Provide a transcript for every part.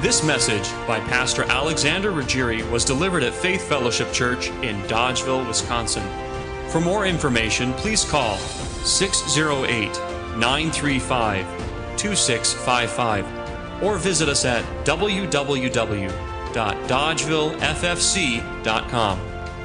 This message by Pastor Alexander Ruggieri was delivered at Faith Fellowship Church in Dodgeville, Wisconsin. For more information, please call 608-935-2655 or visit us at www.dodgevilleffc.com.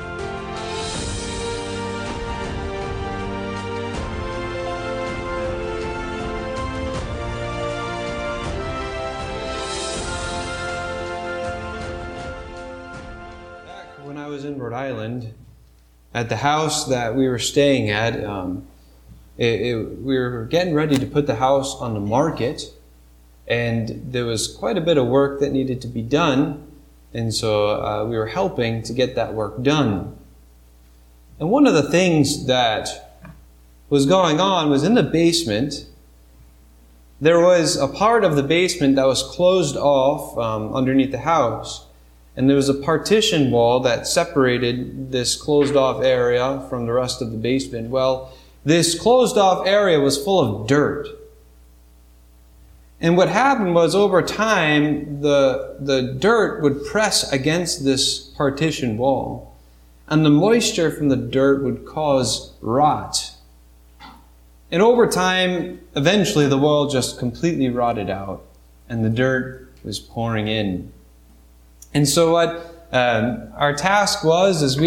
When I was in Rhode Island, at the house that we were staying at, we were getting ready to put the house on the market, and there was quite a bit of work that needed to be done, and so we were helping to get that work done. And one of the things that was going on was in the basement. There was a part of the basement that was closed off underneath the house. And there was a partition wall that separated this closed-off area from the rest of the basement. Well, this closed-off area was full of dirt. And what happened was, over time, the dirt would press against this partition wall. And the moisture from the dirt would cause rot. And over time, eventually the wall just completely rotted out. And the dirt was pouring in. And so what our task was, is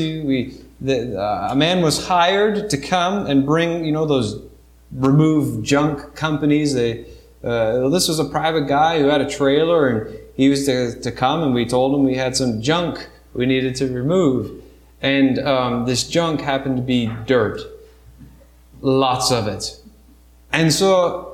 a man was hired to come and bring, those remove junk companies. This was a private guy who had a trailer, and he was to come, and we told him we had some junk we needed to remove. And this junk happened to be dirt. Lots of it. And so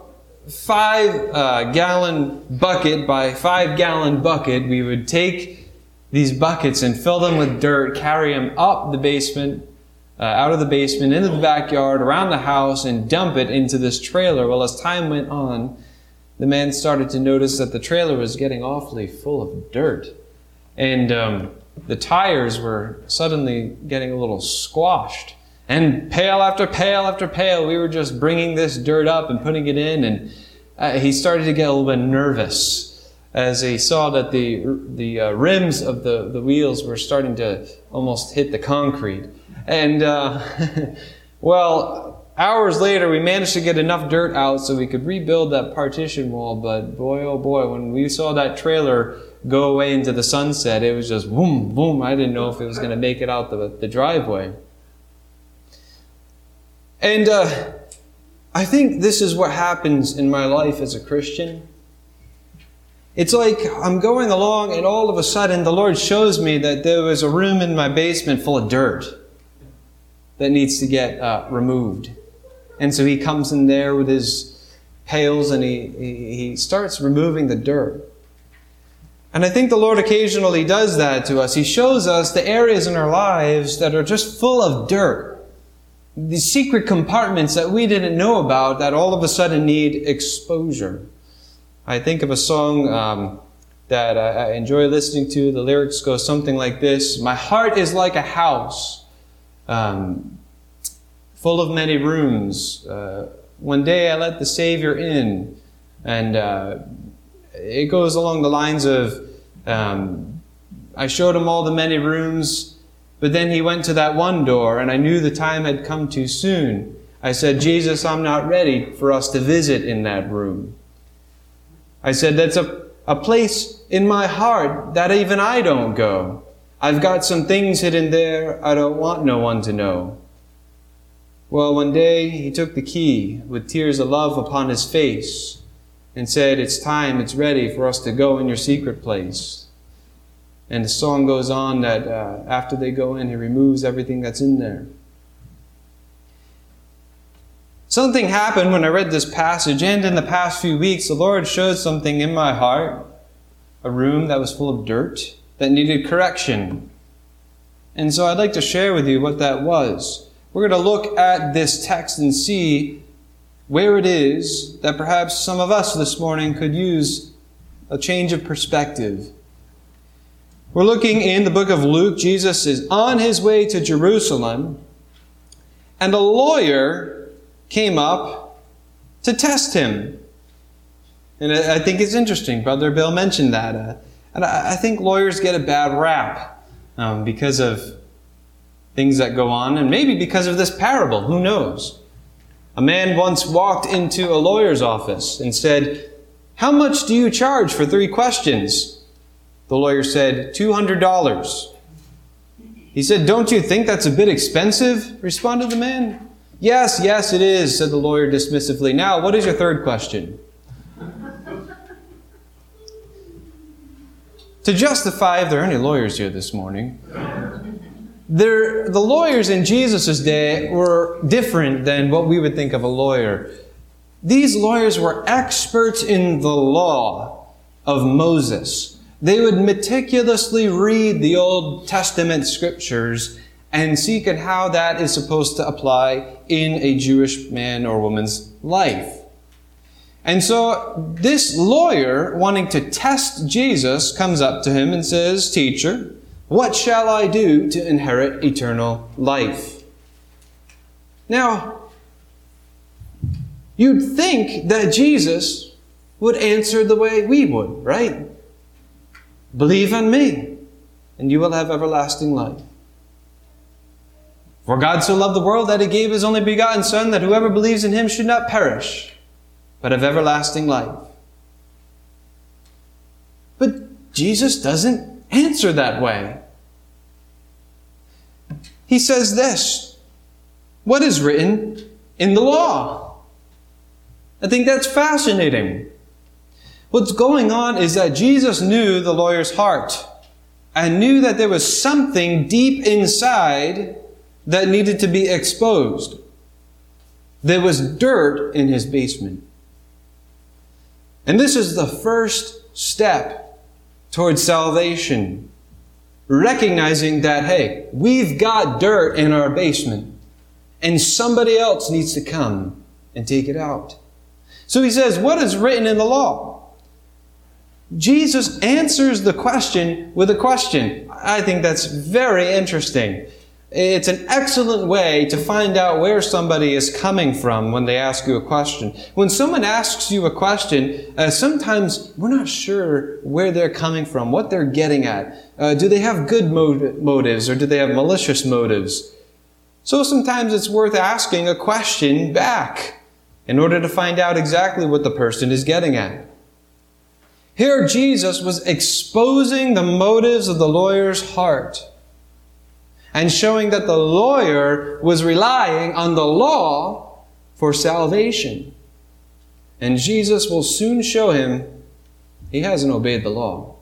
5-gallon bucket by 5-gallon bucket, we would take these buckets and fill them with dirt, carry them up the basement, out of the basement, into the backyard, around the house, and dump it into this trailer. Well, as time went on, the man started to notice that the trailer was getting awfully full of dirt. And the tires were suddenly getting a little squashed. And pail after pail after pail, we were just bringing this dirt up and putting it in. And he started to get a little bit nervous as he saw that the rims of the wheels were starting to almost hit the concrete. And, well, hours later, we managed to get enough dirt out so we could rebuild that partition wall. But boy, oh boy, when we saw that trailer go away into the sunset, it was just boom, boom. I didn't know if it was going to make it out the driveway. And I think this is what happens in my life as a Christian. It's like I'm going along, and all of a sudden the Lord shows me that there was a room in my basement full of dirt that needs to get removed. And so He comes in there with His pails, and he starts removing the dirt. And I think the Lord occasionally does that to us. He shows us the areas in our lives that are just full of dirt. The secret compartments that we didn't know about that all of a sudden need exposure. I think of a song that I enjoy listening to. The lyrics go something like this: "My heart is like a house, full of many rooms. One day I let the Savior in." And it goes along the lines of, I showed Him all the many rooms, but then He went to that one door, and I knew the time had come too soon. I said, "Jesus, I'm not ready for us to visit in that room." I said, "That's a place in my heart that even I don't go. I've got some things hidden there I don't want no one to know." Well, one day He took the key with tears of love upon His face and said, "It's time, it's ready for us to go in your secret place." And the song goes on that after they go in, He removes everything that's in there. Something happened when I read this passage, and in the past few weeks, the Lord showed something in my heart, a room that was full of dirt that needed correction. And so I'd like to share with you what that was. We're going to look at this text and see where it is that perhaps some of us this morning could use a change of perspective. We're looking in the book of Luke. Jesus is on His way to Jerusalem, and a lawyer came up to test Him. And I think it's interesting. Brother Bill mentioned that. And I think lawyers get a bad rap because of things that go on, and maybe because of this parable. Who knows? A man once walked into a lawyer's office and said, "How much do you charge for 3 questions?" The lawyer said, $200. He said, "Don't you think that's a bit expensive?" responded the man. Yes, it is," said the lawyer dismissively. "Now, what is your 3rd question?" To justify, if there are any lawyers here this morning, the lawyers in Jesus' day were different than what we would think of a lawyer. These lawyers were experts in the law of Moses. They would meticulously read the Old Testament scriptures and seek at how that is supposed to apply in a Jewish man or woman's life. And so this lawyer, wanting to test Jesus, comes up to him and says, "Teacher, what shall I do to inherit eternal life?" Now, you'd think that Jesus would answer the way we would, right? "Believe on me, and you will have everlasting life. For God so loved the world that He gave His only begotten Son, that whoever believes in Him should not perish, but have everlasting life." But Jesus doesn't answer that way. He says this, "What is written in the law?" I think that's fascinating. What's going on is that Jesus knew the lawyer's heart and knew that there was something deep inside that needed to be exposed. There was dirt in his basement. And this is the first step towards salvation. Recognizing that, hey, we've got dirt in our basement and somebody else needs to come and take it out. So he says, what is written in the law? Jesus answers the question with a question. I think that's very interesting. It's an excellent way to find out where somebody is coming from when they ask you a question. When someone asks you a question, sometimes we're not sure where they're coming from, what they're getting at. Do they have good motives or do they have malicious motives? So sometimes it's worth asking a question back in order to find out exactly what the person is getting at. Here Jesus was exposing the motives of the lawyer's heart and showing that the lawyer was relying on the law for salvation. And Jesus will soon show him he hasn't obeyed the law.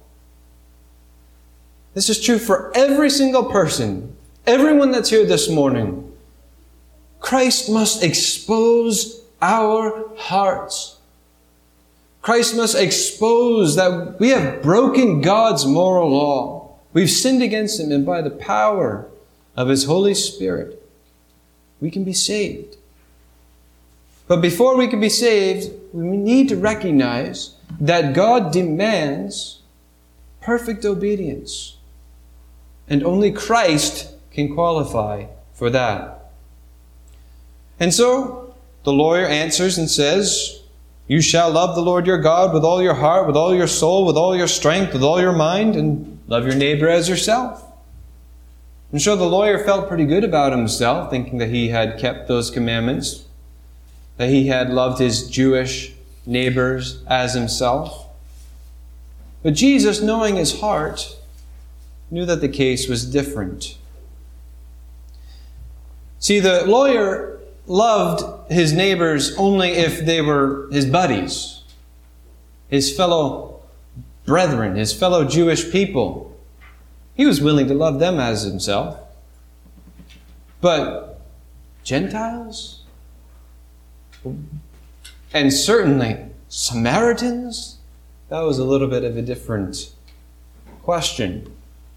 This is true for every single person, everyone that's here this morning. Christ must expose our hearts. Christ must expose that we have broken God's moral law. We've sinned against Him, and by the power of His Holy Spirit, we can be saved. But before we can be saved, we need to recognize that God demands perfect obedience. And only Christ can qualify for that. And so, the lawyer answers and says, "You shall love the Lord your God with all your heart, with all your soul, with all your strength, with all your mind, and love your neighbor as yourself." I'm sure the lawyer felt pretty good about himself, thinking that he had kept those commandments, that he had loved his Jewish neighbors as himself. But Jesus, knowing his heart, knew that the case was different. See, the lawyer loved his neighbors only if they were his buddies, his fellow brethren, his fellow Jewish people. He was willing to love them as himself. But Gentiles? And certainly Samaritans? That was a little bit of a different question.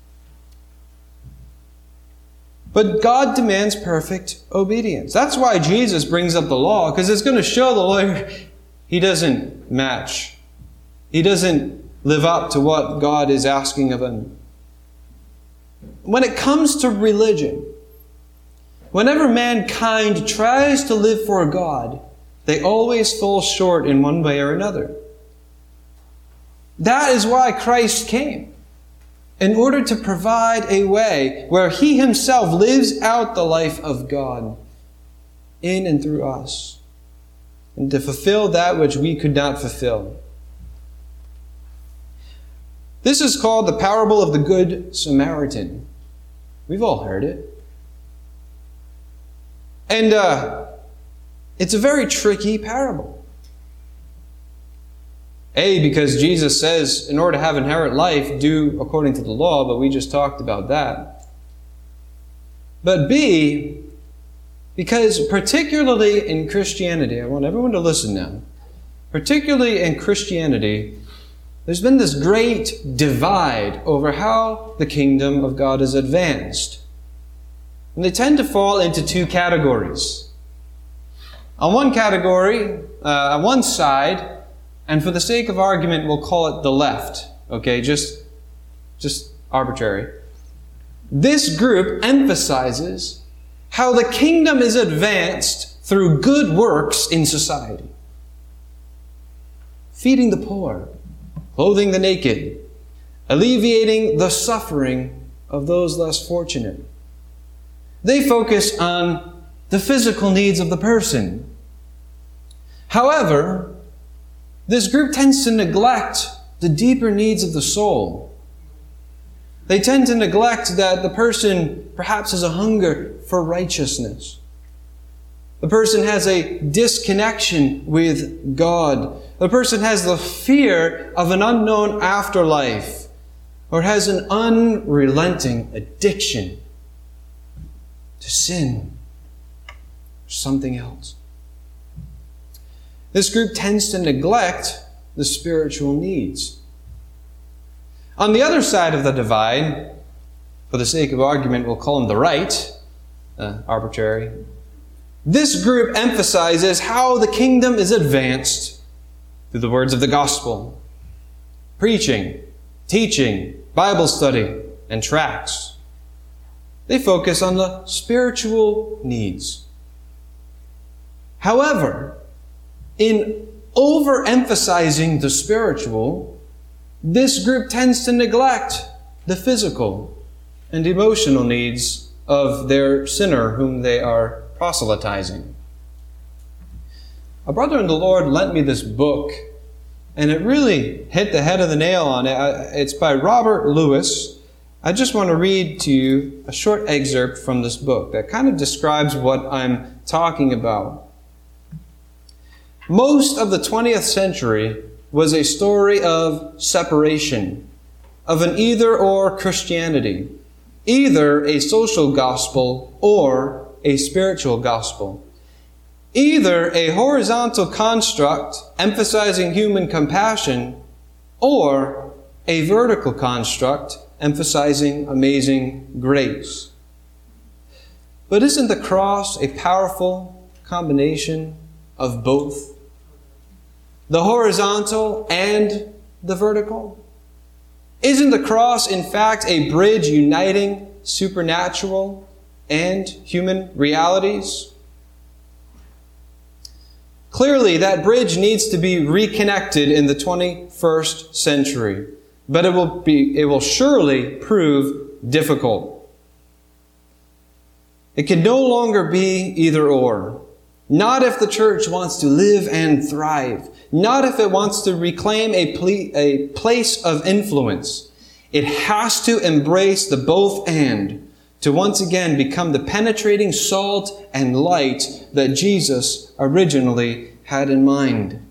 But God demands perfect obedience. That's why Jesus brings up the law, because it's going to show the lawyer he doesn't match. He doesn't live up to what God is asking of him. When it comes to religion, whenever mankind tries to live for God, they always fall short in one way or another. That is why Christ came, in order to provide a way where He Himself lives out the life of God in and through us, and to fulfill that which we could not fulfill. This is called the parable of the Good Samaritan. We've all heard it. And it's a very tricky parable. Because Jesus says, in order to have inherent life, do according to the law, but we just talked about that. But B, because particularly in Christianity, I want everyone to listen now, particularly in Christianity, there's been this great divide over how the kingdom of God is advanced. And they tend to fall into two categories. On one category, on one side, and for the sake of argument, we'll call it the left. Okay, just arbitrary. This group emphasizes how the kingdom is advanced through good works in society. Feeding the poor, clothing the naked, alleviating the suffering of those less fortunate. They focus on the physical needs of the person. However, this group tends to neglect the deeper needs of the soul. They tend to neglect that the person perhaps has a hunger for righteousness. The person has a disconnection with God. The person has the fear of an unknown afterlife, or has an unrelenting addiction to sin or something else. This group tends to neglect the spiritual needs. On the other side of the divide, for the sake of argument, we'll call them the right, arbitrary. This group emphasizes how the kingdom is advanced through the words of the gospel, preaching, teaching, Bible study, and tracts. They focus on the spiritual needs. However, in overemphasizing the spiritual, this group tends to neglect the physical and emotional needs of their sinner whom they are proselytizing. A brother in the Lord lent me this book, and it really hit the head of the nail on it. It's by Robert Lewis. I just want to read to you a short excerpt from this book that kind of describes what I'm talking about. Most of the 20th century was a story of separation, of an either-or Christianity, either a social gospel or a spiritual gospel, either a horizontal construct emphasizing human compassion or a vertical construct emphasizing amazing grace. But isn't the cross a powerful combination of both? The horizontal and the vertical? Isn't the cross, in fact, a bridge uniting supernatural and human realities? Clearly, that bridge needs to be reconnected in the 21st century, but it will surely prove difficult. It can no longer be either or. Not if the church wants to live and thrive. Not if it wants to reclaim a place of influence. It has to embrace the both and to once again become the penetrating salt and light that Jesus originally had in mind.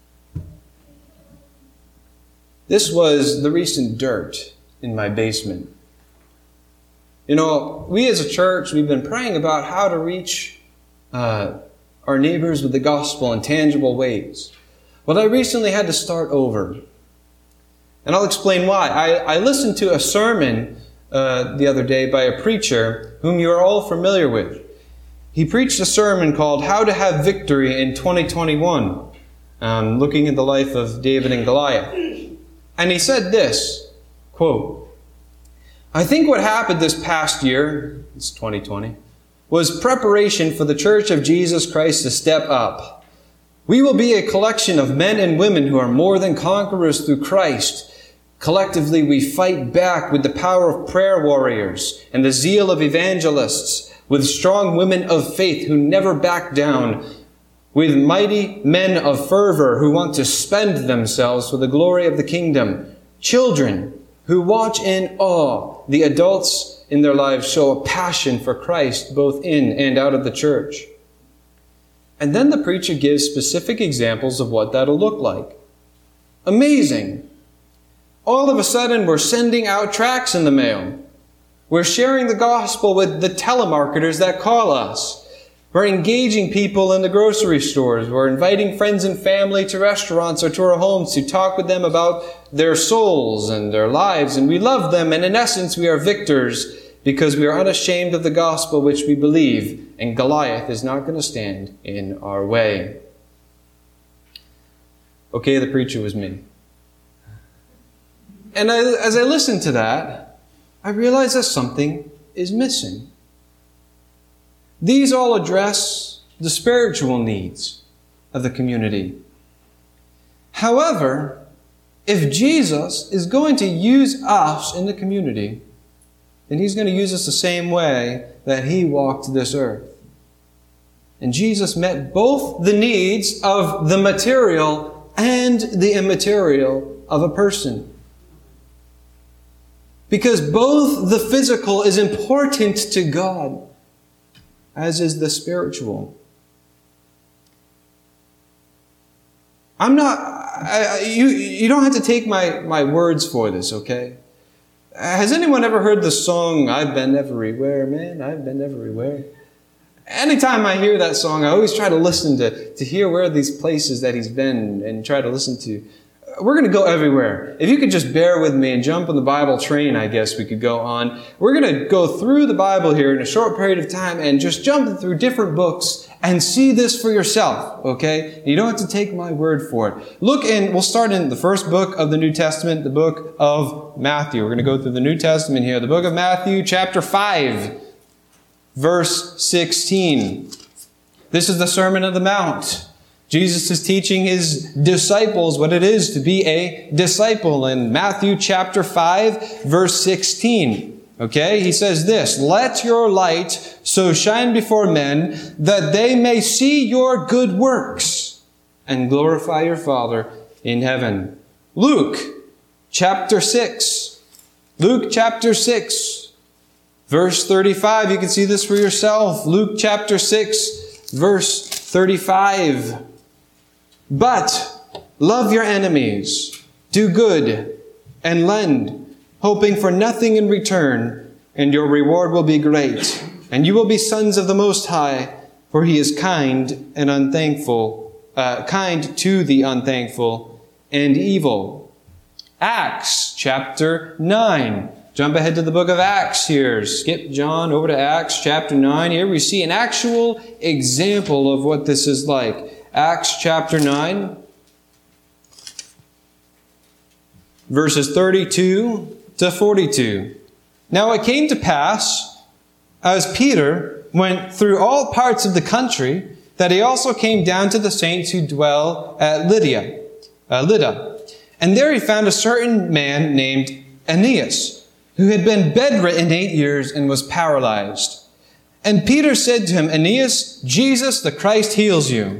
This was the recent dirt in my basement. You know, we as a church, we've been praying about how to reach our neighbors with the gospel in tangible ways. But I recently had to start over. And I'll explain why. I listened to a sermon the other day by a preacher whom you are all familiar with. He preached a sermon called How to Have Victory in 2021, looking at the life of David and Goliath. And he said this, quote, "I think what happened this past year, it's 2020, was preparation for the Church of Jesus Christ to step up. We will be a collection of men and women who are more than conquerors through Christ. Collectively, we fight back with the power of prayer warriors and the zeal of evangelists, with strong women of faith who never back down, with mighty men of fervor who want to spend themselves for the glory of the kingdom, children who watch in awe. The adults in their lives show a passion for Christ both in and out of the church. And then the preacher gives specific examples of what that'll look like. Amazing! All of a sudden, we're sending out tracts in the mail. We're sharing the gospel with the telemarketers that call us. We're engaging people in the grocery stores. We're inviting friends and family to restaurants or to our homes to talk with them about their souls and their lives. And we love them. And in essence, we are victors because we are unashamed of the gospel which we believe. And Goliath is not going to stand in our way. Okay, the preacher was me. And as I listened to that, I realized that something is missing. These all address the spiritual needs of the community. However, if Jesus is going to use us in the community, then He's going to use us the same way that He walked this earth. And Jesus met both the needs of the material and the immaterial of a person. Because both the physical is important to God, as is the spiritual. You don't have to take my words for this, okay? Has anyone ever heard the song, I've been everywhere, man, I've been everywhere? Anytime I hear that song, I always try to listen to hear where these places that He's been and try to listen to. We're going to go everywhere. If you could just bear with me and jump on the Bible train, I guess we could go on. We're going to go through the Bible here in a short period of time and just jump through different books and see this for yourself, okay? You don't have to take my word for it. We'll start in the first book of the New Testament, the book of Matthew. We're going to go through the New Testament here. The book of Matthew, chapter 5, verse 16. This is the Sermon on the Mount. Jesus is teaching His disciples what it is to be a disciple in Matthew chapter 5, verse 16. Okay, He says this, "Let your light so shine before men that they may see your good works and glorify your Father in heaven." Luke chapter 6. Luke chapter 6, verse 35. You can see this for yourself. Luke chapter 6, verse 35. "But love your enemies, do good, and lend, hoping for nothing in return, and your reward will be great. And you will be sons of the Most High, for He is kind and kind to the unthankful and evil." Acts chapter 9. Jump ahead to the book of Acts here. Skip John over to Acts chapter 9. Here we see an actual example of what this is like. Acts chapter 9, verses 32 to 42. "Now it came to pass, as Peter went through all parts of the country, that he also came down to the saints who dwell at Lydda. And there he found a certain man named Aeneas, who had been bedridden 8 years and was paralyzed. And Peter said to him, 'Aeneas, Jesus the Christ heals you.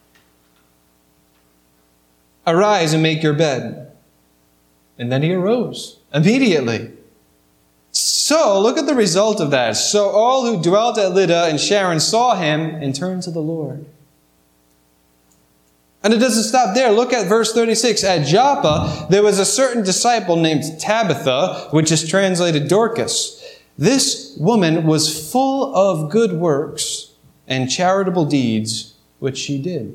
Arise and make your bed.' And then he arose immediately." So, look at the result of that. "So all who dwelt at Lydda and Sharon saw him and turned to the Lord." And it doesn't stop there. Look at verse 36. "At Joppa there was a certain disciple named Tabitha, which is translated Dorcas. This woman was full of good works and charitable deeds, which she did."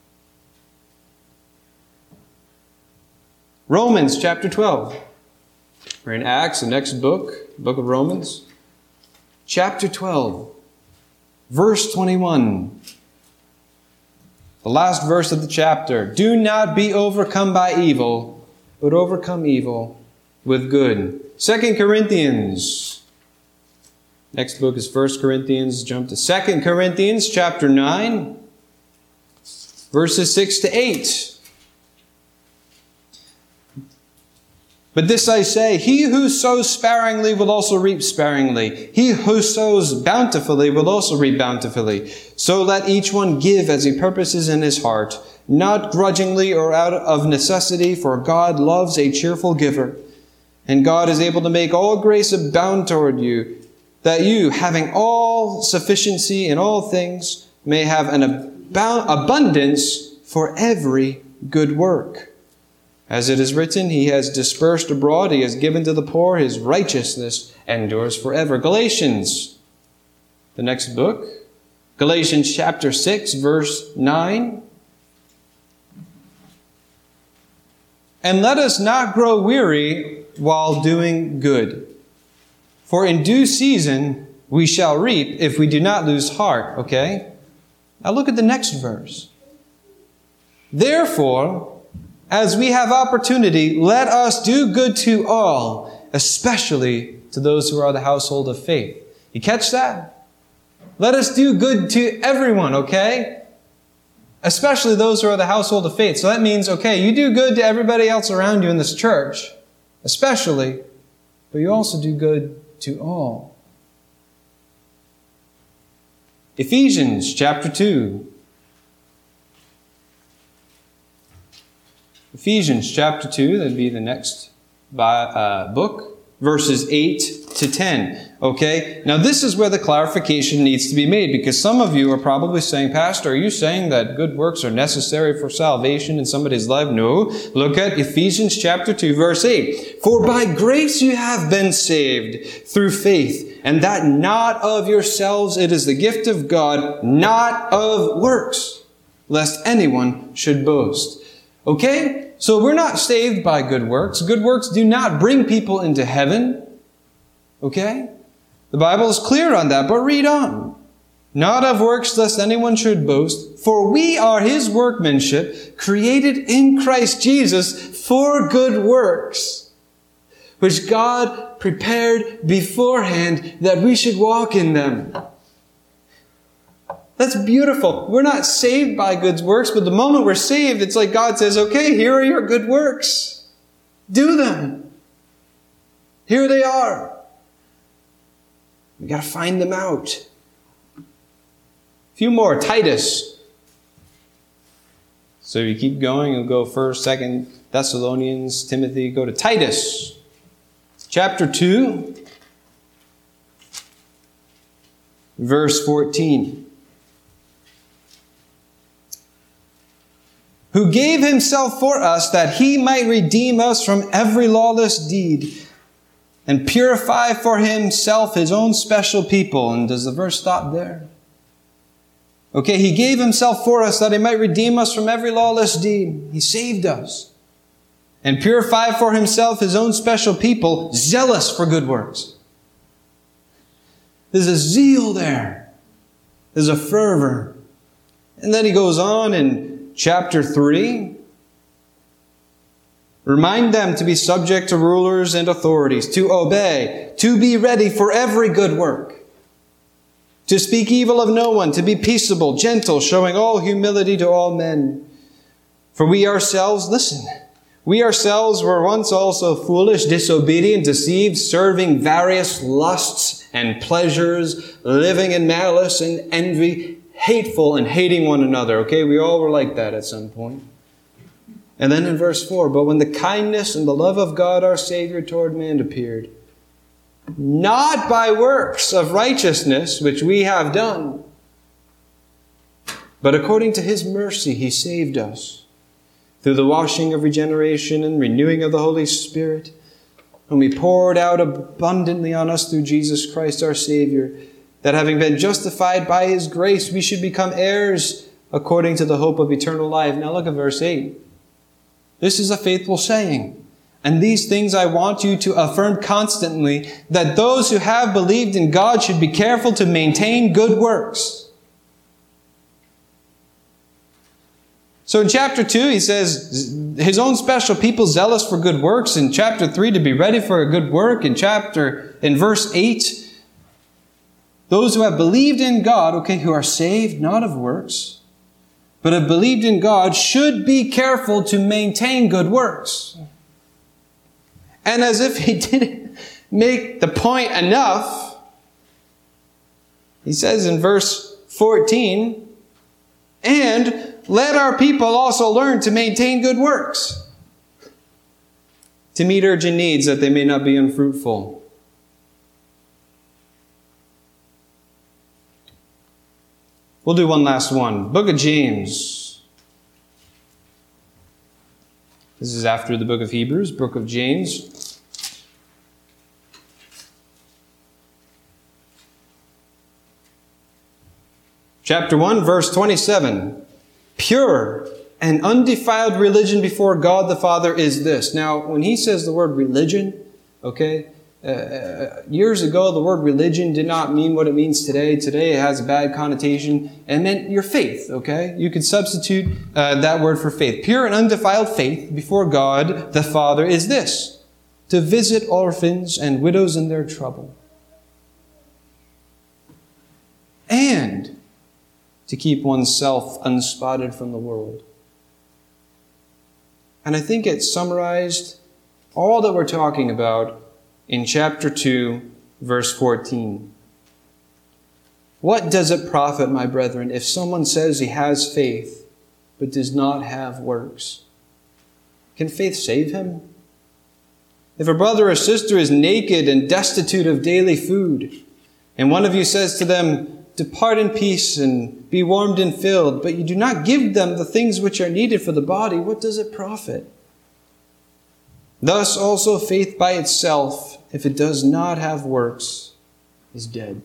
Romans chapter 12. We're in Acts, the next book of Romans. Chapter 12, verse 21. The last verse of the chapter. "Do not be overcome by evil, but overcome evil with good." 2 Corinthians. Next book is 1 Corinthians. Jump to 2 Corinthians chapter 9. verses 6 to 8. But this I say, he who sows sparingly will also reap sparingly. He who sows bountifully will also reap bountifully. So let each one give as he purposes in his heart, not grudgingly or out of necessity, for God loves a cheerful giver. And God is able to make all grace abound toward you, that you, having all sufficiency in all things, may have an abundance for every good work. As it is written, he has dispersed abroad, he has given to the poor, his righteousness endures forever. Galatians, the next book, Galatians chapter 6, verse 9. And let us not grow weary while doing good. For in due season we shall reap if we do not lose heart. Okay? Now look at the next verse. Therefore, as we have opportunity, let us do good to all, especially to those who are of the household of faith. You catch that? Let us do good to everyone, okay? Especially those who are of the household of faith. So that means, okay, you do good to everybody else around you in this church, especially, but you also do good to all. Ephesians chapter 2. Ephesians chapter 2, that'd be the next book, verses 8 to 10. Okay? Now this is where the clarification needs to be made, because some of you are probably saying, Pastor, are you saying that good works are necessary for salvation in somebody's life? No. Look at Ephesians chapter 2, verse 8. For by grace you have been saved through faith, and that not of yourselves, it is the gift of God, not of works, lest anyone should boast. Okay? So we're not saved by good works. Good works do not bring people into heaven. Okay? The Bible is clear on that, but read on. Not of works, lest anyone should boast. For we are his workmanship, created in Christ Jesus for good works, which God prepared beforehand that we should walk in them. That's beautiful. We're not saved by good works, but the moment we're saved, it's like God says, okay, here are your good works. Do them. Here they are. We got to find them out. A few more. Titus. So you keep going, you'll go 1st, 2nd Thessalonians, Timothy, go to Titus. Chapter 2, verse 14. Who gave himself for us that he might redeem us from every lawless deed and purify for himself his own special people. And does the verse stop there? Okay, he gave himself for us that he might redeem us from every lawless deed. He saved us. And purify for himself his own special people, zealous for good works. There's a zeal there. There's a fervor. And then he goes on in Chapter 3, remind them to be subject to rulers and authorities, to obey, to be ready for every good work, to speak evil of no one, to be peaceable, gentle, showing all humility to all men. For we ourselves, listen, we ourselves were once also foolish, disobedient, deceived, serving various lusts and pleasures, living in malice and envy, hateful and hating one another. Okay, we all were like that at some point. And then in verse 4, but when the kindness and the love of God our Savior toward man appeared, not by works of righteousness which we have done, but according to his mercy he saved us, through the washing of regeneration and renewing of the Holy Spirit, whom he poured out abundantly on us through Jesus Christ our Savior, that having been justified by his grace, we should become heirs according to the hope of eternal life. Now look at verse 8. This is a faithful saying. And these things I want you to affirm constantly, that those who have believed in God should be careful to maintain good works. So in chapter 2, he says, his own special people zealous for good works. In chapter 3, to be ready for a good work. In verse 8, those who have believed in God, okay, who are saved, not of works, but have believed in God should be careful to maintain good works. And as if he didn't make the point enough, he says in verse 14, and let our people also learn to maintain good works, to meet urgent needs that they may not be unfruitful. We'll do one last one. Book of James. This is after the book of Hebrews, book of James. Chapter 1, verse 27. Pure and undefiled religion before God the Father is this. Now, when he says the word religion, okay, years ago the word religion did not mean what it means today. Today it has a bad connotation and meant your faith, okay? You could substitute that word for faith. Pure and undefiled faith before God the Father is this: to visit orphans and widows in their trouble, and to keep oneself unspotted from the world. And I think it summarized all that we're talking about in chapter 2, verse 14. What does it profit, my brethren, if someone says he has faith, but does not have works? Can faith save him? If a brother or sister is naked and destitute of daily food, and one of you says to them, depart in peace and be warmed and filled, but you do not give them the things which are needed for the body, what does it profit? Thus also faith by itself, if it does not have works, is dead.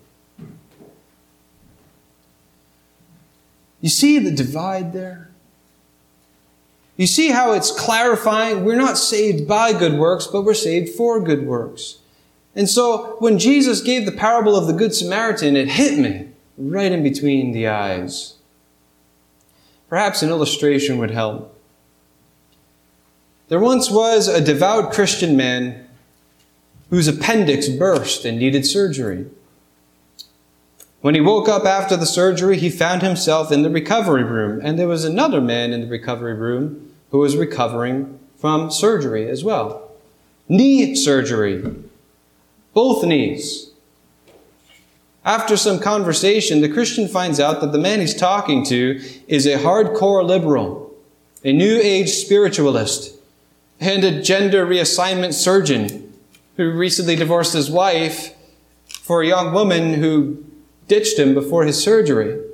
You see the divide there? You see how it's clarifying? We're not saved by good works, but we're saved for good works. And so when Jesus gave the parable of the Good Samaritan, it hit me right in between the eyes. Perhaps an illustration would help. There once was a devout Christian man whose appendix burst and needed surgery. When he woke up after the surgery, he found himself in the recovery room, and there was another man in the recovery room who was recovering from surgery as well. Knee surgery. Both knees. After some conversation, the Christian finds out that the man he's talking to is a hardcore liberal, a New Age spiritualist, and a gender reassignment surgeon who recently divorced his wife for a young woman who ditched him before his surgery.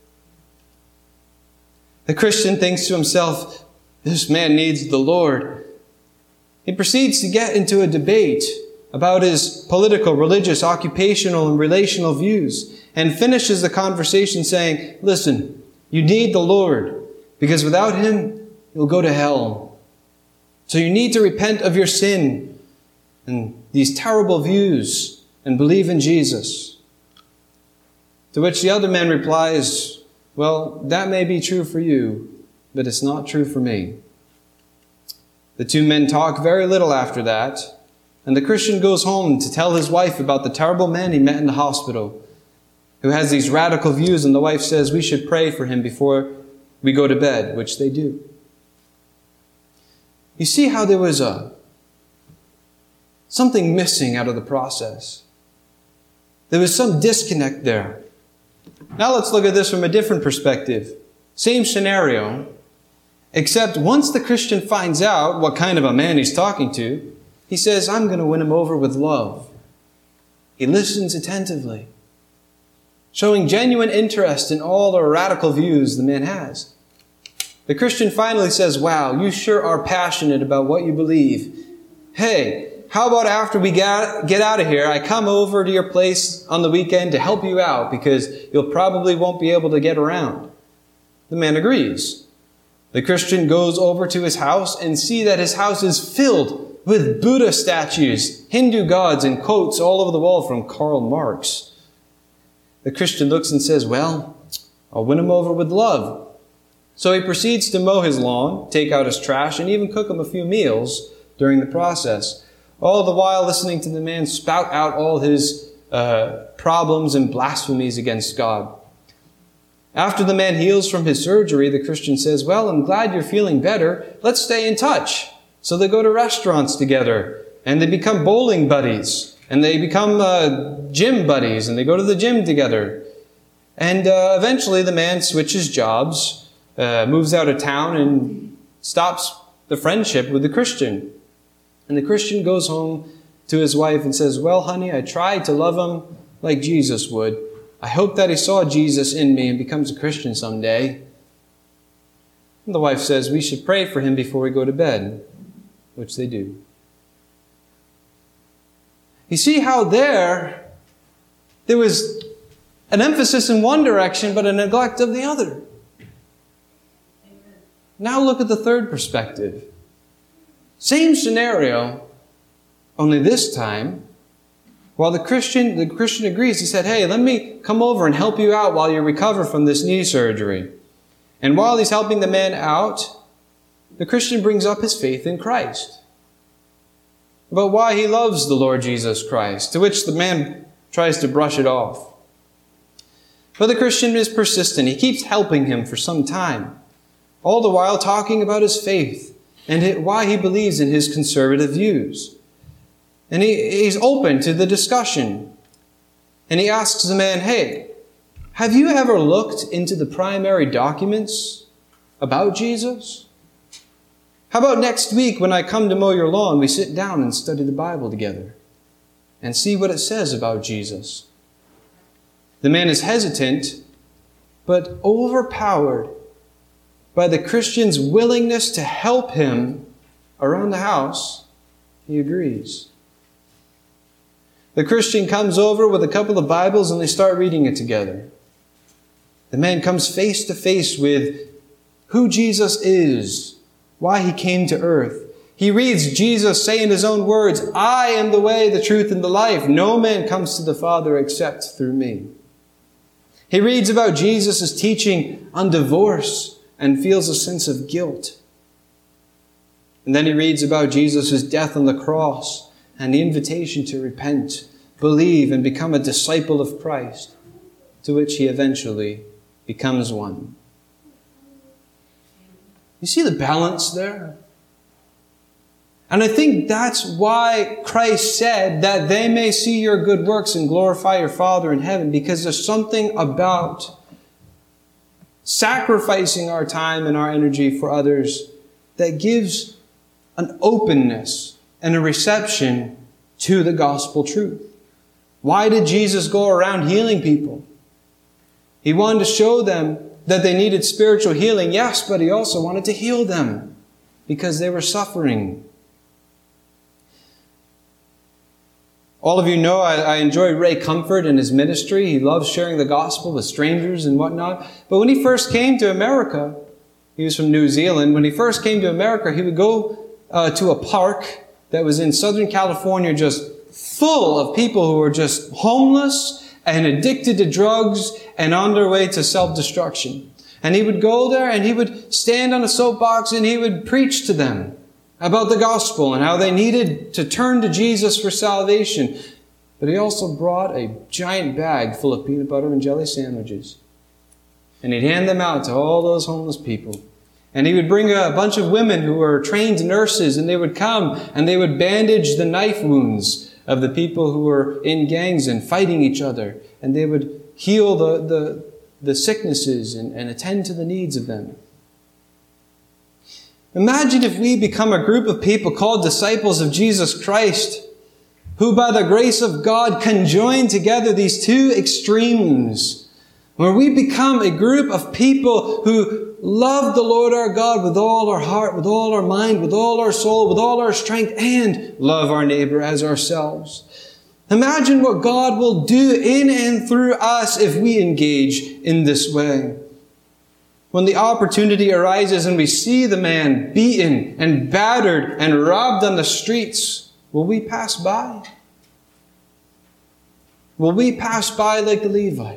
The Christian thinks to himself, this man needs the Lord. He proceeds to get into a debate about his political, religious, occupational, and relational views, and finishes the conversation saying, listen, you need the Lord, because without him, you'll go to hell. So you need to repent of your sin and these terrible views and believe in Jesus. To which the other man replies, well, that may be true for you, but it's not true for me. The two men talk very little after that, and the Christian goes home to tell his wife about the terrible man he met in the hospital, who has these radical views, and the wife says we should pray for him before we go to bed, which they do. You see how there was something missing out of the process. There was some disconnect there. Now let's look at this from a different perspective. Same scenario, except once the Christian finds out what kind of a man he's talking to, he says, I'm going to win him over with love. He listens attentively, showing genuine interest in all the radical views the man has. The Christian finally says, wow, you sure are passionate about what you believe. Hey, how about after we get out of here, I come over to your place on the weekend to help you out because you'll probably won't be able to get around. The man agrees. The Christian goes over to his house and see that his house is filled with Buddha statues, Hindu gods, and quotes all over the wall from Karl Marx. The Christian looks and says, well, I'll win him over with love. So he proceeds to mow his lawn, take out his trash, and even cook him a few meals during the process, all the while listening to the man spout out all his problems and blasphemies against God. After the man heals from his surgery, the Christian says, well, I'm glad you're feeling better. Let's stay in touch. So they go to restaurants together, and they become bowling buddies, and they become gym buddies, and they go to the gym together. And eventually the man switches jobs, moves out of town, and stops the friendship with the Christian. And the Christian goes home to his wife and says, well, honey, I tried to love him like Jesus would. I hope that he saw Jesus in me and becomes a Christian someday. And the wife says, we should pray for him before we go to bed, which they do. You see how there was an emphasis in one direction, but a neglect of the other. Now look at the third perspective. Same scenario, only this time, while the Christian agrees, he said, hey, let me come over and help you out while you recover from this knee surgery. And while he's helping the man out, the Christian brings up his faith in Christ, about why he loves the Lord Jesus Christ, to which the man tries to brush it off. But the Christian is persistent. He keeps helping him for some time, all the while talking about his faith and why he believes in his conservative views. And he's open to the discussion. And he asks the man, hey, have you ever looked into the primary documents about Jesus? How about next week when I come to mow your lawn, we sit down and study the Bible together and see what it says about Jesus? The man is hesitant, but overpowered by the Christian's willingness to help him around the house, he agrees. The Christian comes over with a couple of Bibles and they start reading it together. The man comes face to face with who Jesus is, why he came to earth. He reads Jesus say in his own words, I am the way, the truth, and the life. No man comes to the Father except through me. He reads about Jesus' teaching on divorce and feels a sense of guilt. And then he reads about Jesus' death on the cross and the invitation to repent, believe, and become a disciple of Christ, to which he eventually becomes one. You see the balance there? And I think that's why Christ said that they may see your good works and glorify your Father in heaven, because there's something about sacrificing our time and our energy for others that gives an openness and a reception to the gospel truth. Why did Jesus go around healing people? He wanted to show them that they needed spiritual healing, yes, but he also wanted to heal them because they were suffering. All of you know I enjoy Ray Comfort and his ministry. He loves sharing the gospel with strangers and whatnot. But when he first came to America, he was from New Zealand. When he first came to America, he would go to a park that was in Southern California, just full of people who were just homeless and addicted to drugs and on their way to self-destruction. And he would go there and he would stand on a soapbox and he would preach to them about the gospel and how they needed to turn to Jesus for salvation. But he also brought a giant bag full of peanut butter and jelly sandwiches. And he'd hand them out to all those homeless people. And he would bring a bunch of women who were trained nurses, and they would come and they would bandage the knife wounds of the people who were in gangs and fighting each other. And they would heal the sicknesses and attend to the needs of them. Imagine if we become a group of people called disciples of Jesus Christ, who by the grace of God can join together these two extremes, where we become a group of people who love the Lord our God with all our heart, with all our mind, with all our soul, with all our strength, and love our neighbor as ourselves. Imagine what God will do in and through us if we engage in this way. When the opportunity arises and we see the man beaten and battered and robbed on the streets, will we pass by? Will we pass by like the Levite?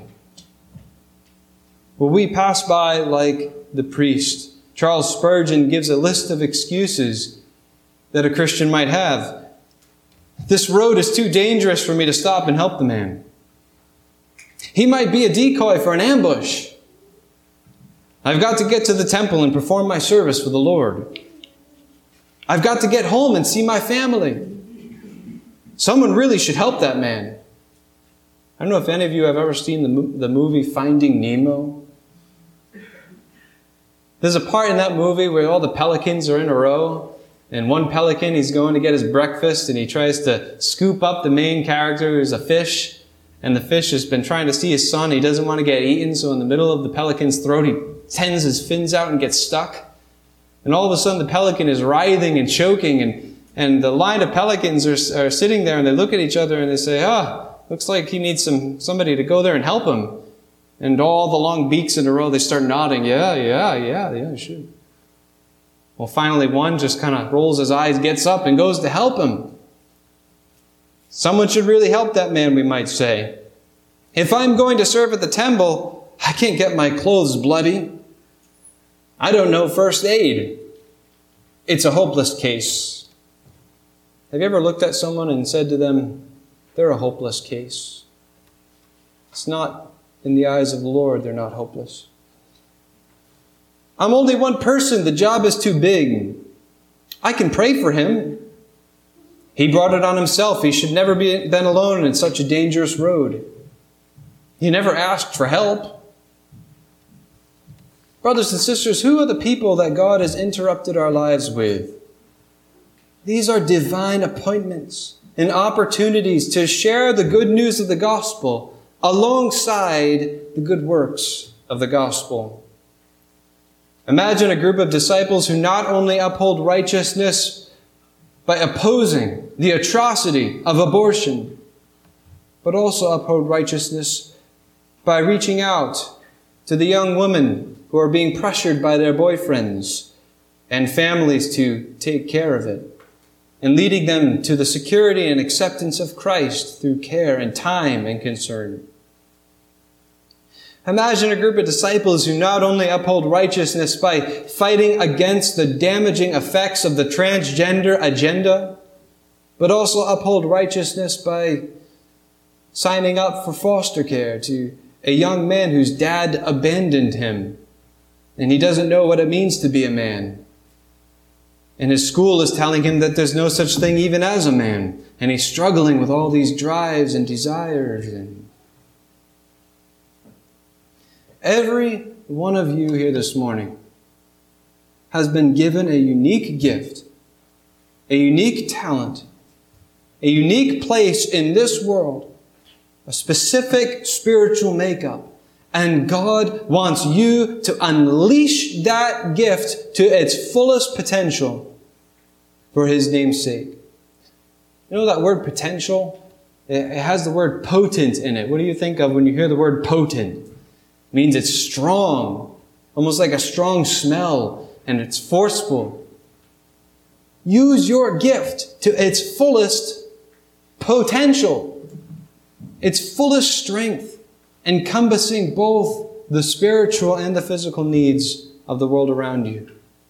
Will we pass by like the priest? Charles Spurgeon gives a list of excuses that a Christian might have. This road is too dangerous for me to stop and help the man. He might be a decoy for an ambush. I've got to get to the temple and perform my service for the Lord. I've got to get home and see my family. Someone really should help that man. I don't know if any of you have ever seen the movie Finding Nemo. There's a part in that movie where all the pelicans are in a row, and one pelican, he's going to get his breakfast, and he tries to scoop up the main character who's a fish, and the fish has been trying to see his son. He doesn't want to get eaten, so in the middle of the pelican's throat, he tends his fins out and gets stuck. And all of a sudden, the pelican is writhing and choking, and the line of pelicans are sitting there, and they look at each other, and they say, looks like he needs somebody to go there and help him. And all the long beaks in a row, they start nodding. Yeah, sure. Well, finally, one just kind of rolls his eyes, gets up, and goes to help him. Someone should really help that man, we might say. If I'm going to serve at the temple, I can't get my clothes bloody. I don't know first aid. It's a hopeless case. Have you ever looked at someone and said to them, they're a hopeless case? It's not in the eyes of the Lord, they're not hopeless. I'm only one person. The job is too big. I can pray for him. He brought it on himself. He should never be been alone in such a dangerous road. He never asked for help. Brothers and sisters, who are the people that God has interrupted our lives with? These are divine appointments and opportunities to share the good news of the gospel alongside the good works of the gospel. Imagine a group of disciples who not only uphold righteousness by opposing the atrocity of abortion, but also uphold righteousness by reaching out to the young women who are being pressured by their boyfriends and families to take care of it, and leading them to the security and acceptance of Christ through care and time and concern. Imagine a group of disciples who not only uphold righteousness by fighting against the damaging effects of the transgender agenda, but also uphold righteousness by signing up for foster care to a young man whose dad abandoned him, and he doesn't know what it means to be a man. And his school is telling him that there's no such thing even as a man, and he's struggling with all these drives and desires. Every one of you here this morning has been given a unique gift, a unique talent, a unique place in this world, a specific spiritual makeup. And God wants you to unleash that gift to its fullest potential for His name's sake. You know that word potential? It has the word potent in it. What do you think of when you hear the word potent? It means it's strong, almost like a strong smell, and it's forceful. Use your gift to its fullest potential, its fullest strength, encompassing both the spiritual and the physical needs of the world around you.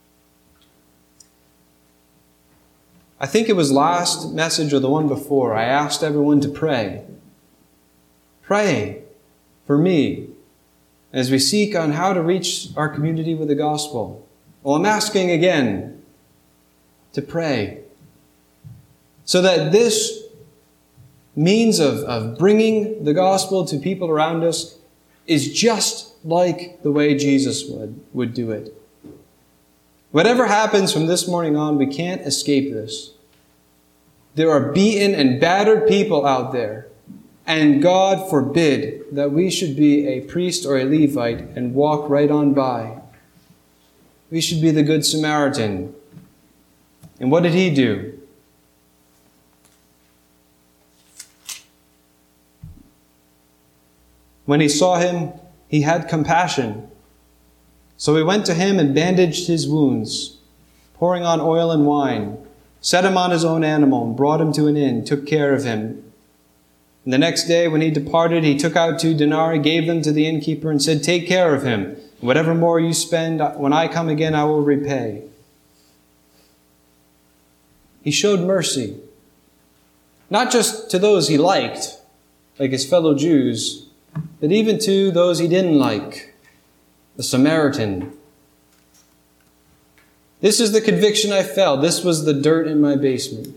I think it was last message or the one before, I asked everyone to pray. Pray for me as we seek on how to reach our community with the gospel. Well, I'm asking again to pray so that this means of bringing the gospel to people around us is just like the way Jesus would do it. Whatever happens from this morning on, we can't escape this. There are beaten and battered people out there, and God forbid that we should be a priest or a Levite and walk right on by. We should be the Good Samaritan. And what did He do? When He saw him, He had compassion. So He went to him and bandaged his wounds, pouring on oil and wine, set him on his own animal, and brought him to an inn, took care of him. And the next day when he departed, he took out 2 denarii, gave them to the innkeeper, and said, "Take care of him. Whatever more you spend, when I come again, I will repay." He showed mercy, not just to those He liked, like His fellow Jews, but even to those He didn't like. the Samaritan. This is the conviction I felt. This was the dirt in my basement.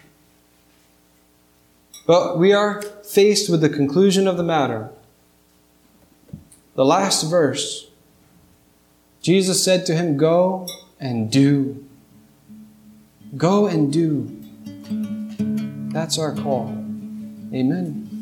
But we are faced with the conclusion of the matter. The last verse. Jesus said to him, "Go and do." Go and do. That's our call. Amen.